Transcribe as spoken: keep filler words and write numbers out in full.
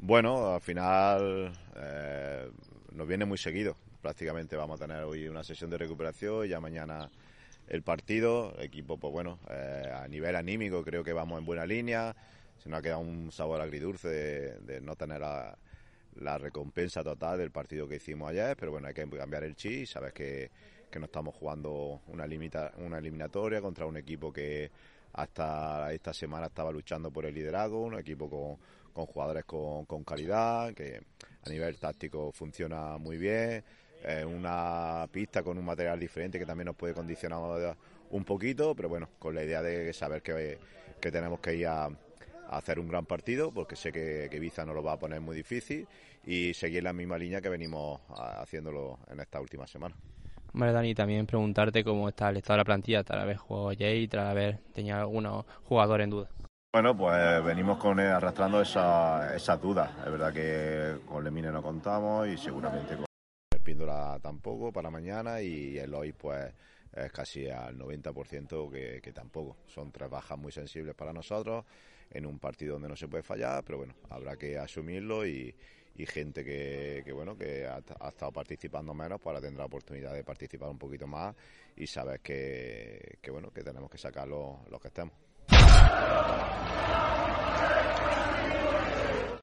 Bueno, al final eh, nos viene muy seguido. Prácticamente vamos a tener hoy una sesión de recuperación y ya mañana el partido. El equipo, pues bueno, eh, a nivel anímico creo que vamos en buena línea. Se nos ha quedado un sabor agridulce de, de no tener la, la recompensa total del partido que hicimos ayer, pero bueno, hay que cambiar el chip. Sabes que, que no estamos jugando una, limita, una eliminatoria contra un equipo que hasta esta semana estaba luchando por el liderazgo, un equipo con, con jugadores con, con calidad, que a nivel táctico funciona muy bien, eh, una pista con un material diferente que también nos puede condicionar un poquito, pero bueno, con la idea de saber que, que tenemos que ir a, a hacer un gran partido, porque sé que, que Ibiza nos lo va a poner muy difícil, y seguir la misma línea que venimos haciéndolo en esta última semana. Vale, Dani, también preguntarte cómo está el estado de la plantilla tras haber jugado ayer y tras haber tenido algunos jugadores en duda. Bueno, pues venimos con arrastrando esas esa dudas. Es verdad que con Lemine no contamos y seguramente con Espíndola tampoco para mañana, y Eloy pues es casi al noventa por ciento que, que tampoco. Son tres bajas muy sensibles para nosotros en un partido donde no se puede fallar, pero bueno, habrá que asumirlo y, y gente que, que bueno que ha, ha estado participando menos, pues ahora tendrá oportunidad de participar un poquito más y saber que, que bueno que tenemos que sacar los, los que estemos.